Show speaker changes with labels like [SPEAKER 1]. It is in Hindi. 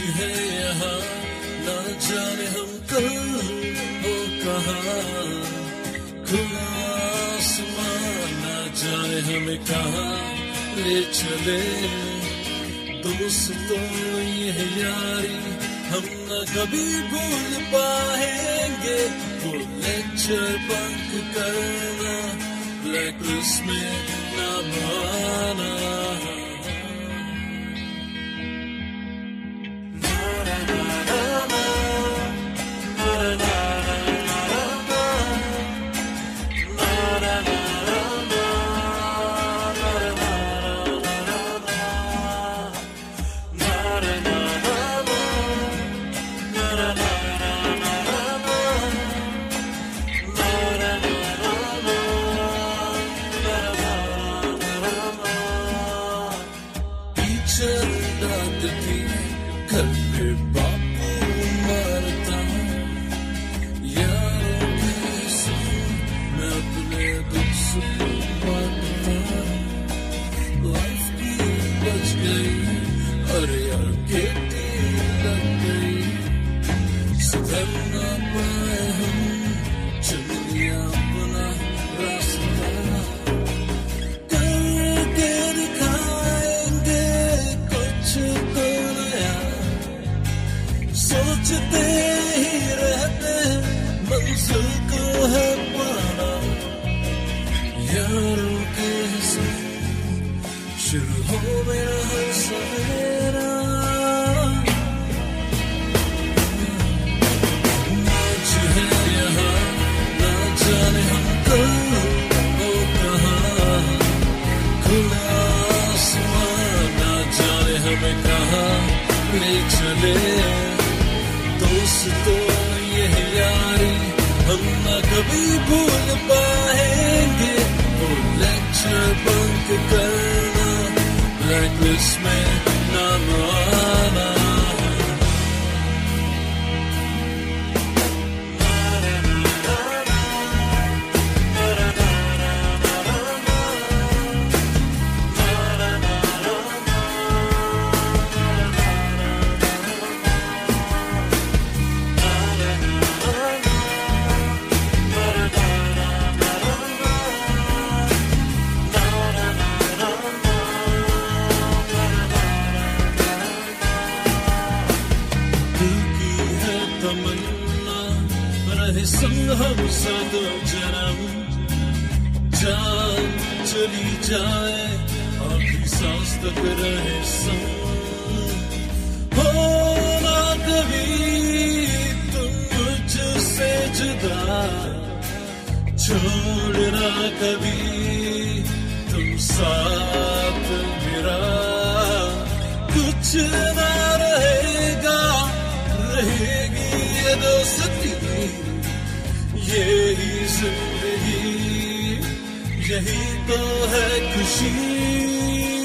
[SPEAKER 1] है यहाँ, ना जाने हम कल हो कहाँ। खुला आसमान ना जाने हमें कहाँ ले चले। दोस्तों ये है यारी, हम न कभी भूल पाएंगे। वो लेक्चर बंक करना, ब्लैकलिस्ट में नाम आना। घर पे बापू मरता, यारों के संग मैं अपने दुख सुख बांटता। लाइफ की बच गई, अरे यार खेती लग गई। सुधर ना पाए हम, चल लिया अपना रास्ता। करके दिखाएंगे कुछ तो नया, सोचते ही रहते मंजिल को है पाना। यारों के संग शुरू हो मेरा हर सवेरा। आज है यहाँ, ना जाने हम कल हो कहाँ। खुला आसमान ना जाने हमें कहाँ ले चले। दोस्तों ये है यारी, हम न कभी भूल पाएंगे। वो लेक्चर बंक करना, ब्लैकलिस्ट में नाम आना। रहे संग हम सदो जन्म, जान चली जाए आखिरी सांस तक रहे संग। हो ना कभी तुम मुझसे जुदा, छोड़ना कभी तुम साथ मेरा। कुछ ना रहेगा, रहेगी ये दोस्ती, यही जिंदगी, यही तो है खुशी।